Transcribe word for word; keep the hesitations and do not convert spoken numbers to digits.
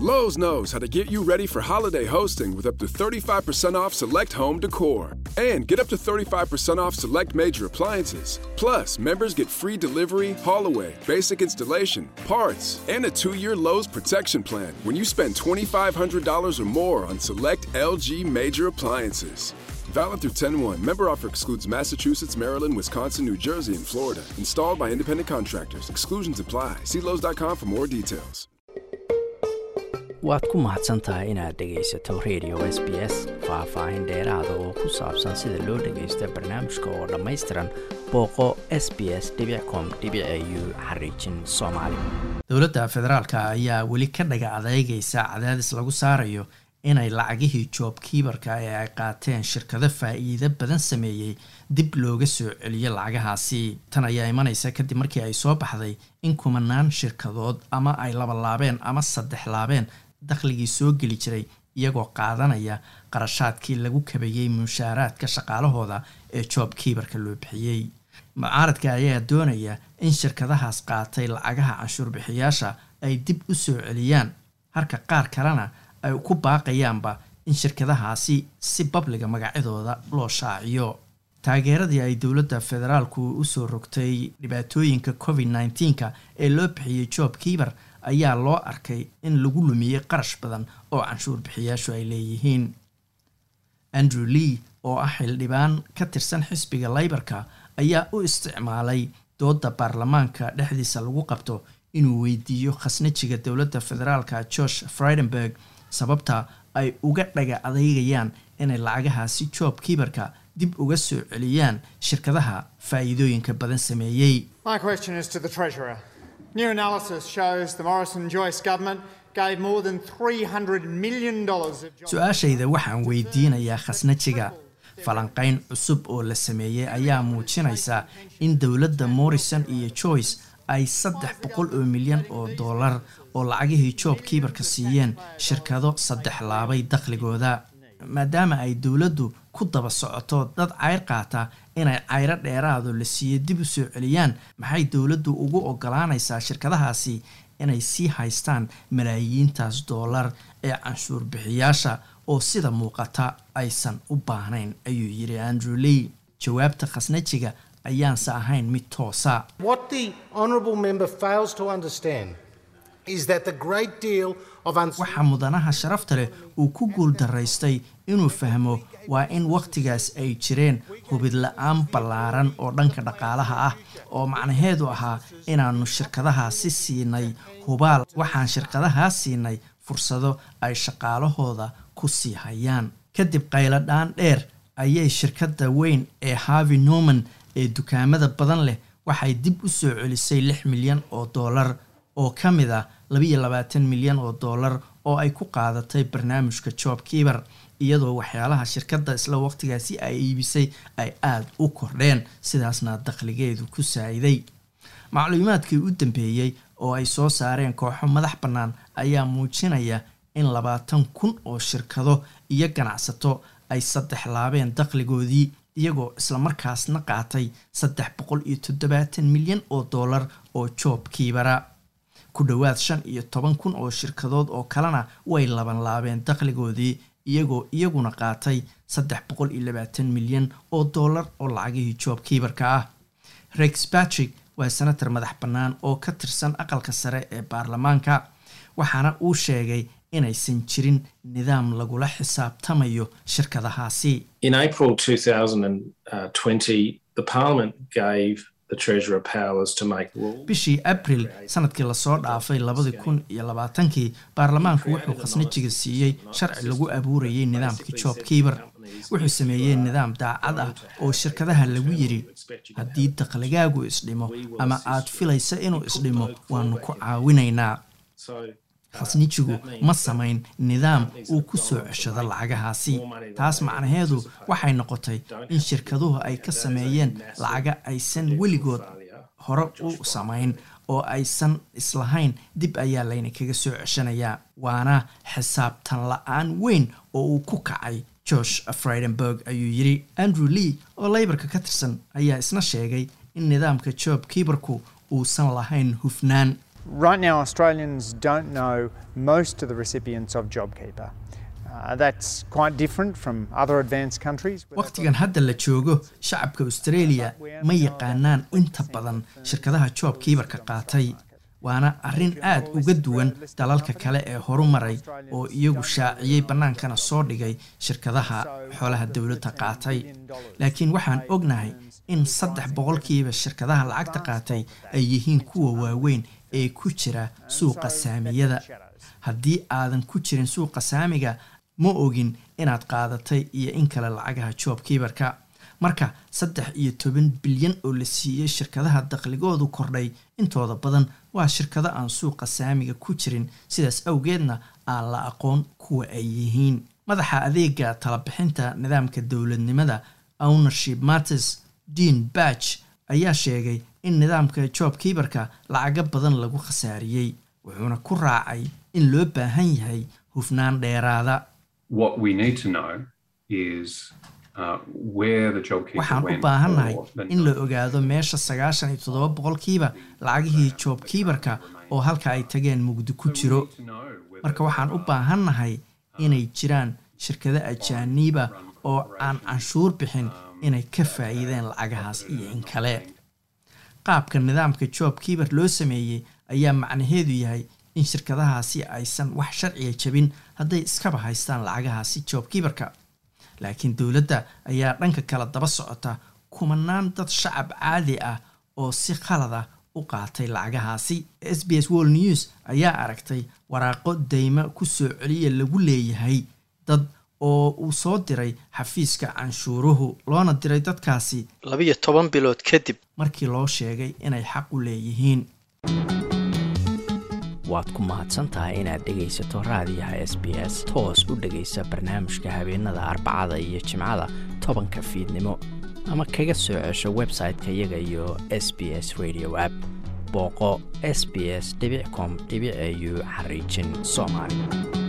Lowe's knows how to get you ready for holiday hosting with up to thirty-five percent off select home decor. And get up to thirty-five percent off select major appliances. Plus, members get free delivery, haul away, basic installation, parts, and a two-year Lowe's protection plan when you spend twenty-five hundred dollars or more on select L G major appliances. Valid through ten one. Member offer excludes Massachusetts, Maryland, Wisconsin, New Jersey, and Florida. Installed by independent contractors. Exclusions apply. See Lowe's dot com for more details. waad ku mahadsan tahay inaad dhegaysato radio S B S. faahfaahin dheeraada oo ku saabsan sida loo dhagaysto barnaamijka oo dhammaystiran booqo s b s dot com dot a u xariijin soomaali. Dowladda federaalka ayaa weli ka dhaga adeegaysa cadaadis lagu saarayo inay lacagihii job keeperka ee ay qaateen shirkado faa'iido badan sameeyay dib looga soo celiyo lacagahaasi. Tan ayaa imanaysa kadib markii ay soo baxday in kumanaan shirkadood ama ay laba laabeen ama saddex laabeen dakhligii soo geli jiray iyagoo qaadanaya qarashaadkii lagu kabayay mushaaraadka shaqaalahooda ee job keeperka loo bixiyay. Mucaaradka ayaa doonaya in shirkadahaas qaatay lacagaha canshuur bixiyaasha ay dib u soo celiyaan, halka qaar kalena ay ku baaqayaanba in shirkadahaasi si babliga magacyadooda loo shaaciyo. Taageeradii ay dowladda federaalku u soo rogtay dhibaatooyinka covid nineteen-ka ee loo bixiyay job keeper ayaa loo arkay in lagu lumiyay qarash badan oo canshuur bixiyaashu ay leeyihiin. Andrew Lee oo ah xildhibaan ka tirsan xisbiga Labourka ayaa u isticmaalay doodda baarlamaanka dhexdiisa lagu qabto inuu weydiiyo khasnajiga dowladda federaalka Josh Frydenberg sababta ay uga dhaga adeegayaan inay lacagahaasi job keeperka dib uga soo celiyaan shirkadaha faa'iidooyinka badan sameeyay. My question is to the Treasurer. New analysis shows the Morrison-Joyce government gave more than three hundred million dollars of jobs. Su'aashayda waxaan weydiinayaa khasnajiga. Falanqayn cusub oo la sameeyay ayaa muujinaysa in dowladda Morrison iyo Joyce ay saddex boqol oo milyan oo dollar oo lacagihii job keeperka siiyeen shirkado saddex laabay dakhligooda. Maadaama ay dowladdu ku daba socoto dad cayr qaata inay cayro dheeraado la siiyo dib u soo celiyaan, maxay dowladdu ugu ogolaanaysaa shirkadahaasi inay sii haystaan malaayiintaas dollar ee canshuur bixiyaasha oo sida muuqata aysan u baahnayn, ayuu yiri Andrew Lee. Jawaabta khasnajiga ayaanse ahayn mid toosa. What the honourable member fails to understand is that the great deal of waxa mudanaha sharafta leh uu ku guul daraystay inuu fahmo waa in waqtigaas ay jireen hubid la'aan ballaaran oo dhanka dhaqaalaha ah oo macnaheedu ahaa inaanu shirkadahaasi siinay hubaal. Waxaan shirkadahaas siinay fursado ay shaqaalahooda ku sii hayaan. Kadib qayladhaan dheer ayay shirkadda weyn ee Harvey Norman ee dukaamada badan leh waxay dib u soo celisay lix milyan oo dollar oo ka mid ah laba iyo labaatan milyan oo dollar oo ay ku qaadatay barnaamijka job keeper, iyadoo waxyaalaha shirkadda isla waqtigaasi ay iibisay ay aad u kordheen, sidaasna dakhligeedu ku saaciday. Macluumaadkii u dambeeyay oo ay soo saareen kooxo madax bannaan ayaa muujinaya in labaatan kun oo shirkado iyo ganacsato ay saddex laabeen dakhligoodii iyagoo isla markaasna qaatay saddex boqol iyo toddobaatan milyan oo dollar oo job keepera. Ku dhawaad shan iyo toban kun oo shirkadood oo kalena way laban laabeen dakhligoodii iyagoo iyaguna qaatay saddex boqol iyo labaatan milyan oo dollar oo lacagihii job keeperka ah. Rex Patrick waa senator madax bannaan oo ka tirsan aqalka sare ee baarlamaanka, waxaana uu sheegay inaysan jirin nidaam lagula xisaabtamayo shirkadahaasi. In April twenty twenty, the Parliament gave the Treasurer powers to make rules. Bishii April sanadkii la soo dhaafay labada kun iyo labaatankii baarlamaanku wuxuu khasnajiga siiyay sharci lagu abuurayay nidaamka job keeper. Wuxuu sameeyay nidaam daacad ah oo shirkadaha lagu yiri haddii dakhligaagu isdhimo ama aad filaysa inuu isdhimo waanu ku caawinaynaa. khasnajigu ma samayn nidaam uu ku soo ceshado lacagahaasi. Taas macnaheedu waxay noqotay in shirkaduhu ay ka sameeyeen lacaga aysan weligood hore u samayn oo aysan islahayn dib ayaa layna kaga soo ceshanayaa. Waana xisaabtan la'aan weyn oo uu ku kacay Josh Frydenberg, ayuu yiri. Andrew Lee oo Labourka ka tirsan ayaa isna sheegay in nidaamka job keeperku uusan lahayn hufnaan. Right now, Australians don't know most of the recipients of JobKeeper. Uh, that's quite different from other advanced countries. waqtigan hadda la joogo shacabka Australia ma yaqaanaan inta badan shirkadaha JobKeeper-ka qaatay waana arrin aad uga duwan dalalka kale ee horumaray oo iyagu shaaciyay banaankana soo dhigay shirkadaha xoolaha dawladda qaatay laakiin waxaan ognahay in saddex boqolkiiba shirkadaha lacagta qaatay ay yihiin kuwa waaweyn ee ku jira suuqa saamiyada haddii aadan ku jirin suuqa saamiga ma ogin inaad qaadatay iyo in kale lacagaha JobKeeper-ka marka saddex iyo toban bilyan oo la siiyay shirkadaha dakhligoodu kordhay intooda badan waa shirkado aan suuqa saamiga ku jirin sidaas awgeedna aan la aqoon kuwa ay yihiin madaxa adeega tala bixinta nidaamka dawladnimada Ownership Matters Dean Batch ayaa sheegay in nidaamka JobKeeper-ka lacaga badan lagu khasaariyay wuxuuna ku raacay in loo baahan yahay hufnaan dheeraada what we need to know is uh, where the JobKeeper waxaan u baahannahay in la ogaado meesha sagaashan iyo toddoba boqolkiiba lacagihii JobKeeper-ka oo halka ay tageen mugdi ku jiro marka waxaan u baahannahay inay jiraan shirkado ajaaniba oo aan canshuur bixin inay ka faa'iideen lacagahaas iyo in kale qaabka nidaamka JobKeeper loo sameeyay ayaa macnaheedu yahay in shirkadahaasi aysan wax sharciya jabin hadday iskaba haystaan lacagahaasi JobKeeper-ka laakiin dawladda ayaa dhanka kala daba socota kumanaan dad shacab caadi ah oo si khalad ah u qaatay lacagahaasi S B S World News ayaa aragtay waraaqo deyma ku soo celiya lagu leeyahay dad oo uu soo diray xafiiska canshuuruhu loona diray dadkaasi laba iyo toban bilood kadib markii loo sheegay inay xaq u leeyihiin waad ku mahadsantahay inaad dhegaysato raadiyaha S B S toos u dhegaysa barnaamijka habeenada arbacada iyo jimcada tobanka fiidnimo ama kaga soo cesho website-ka iyaga iyo S B S Radio app booqo s b s dot com dot a u xariijin Soomaali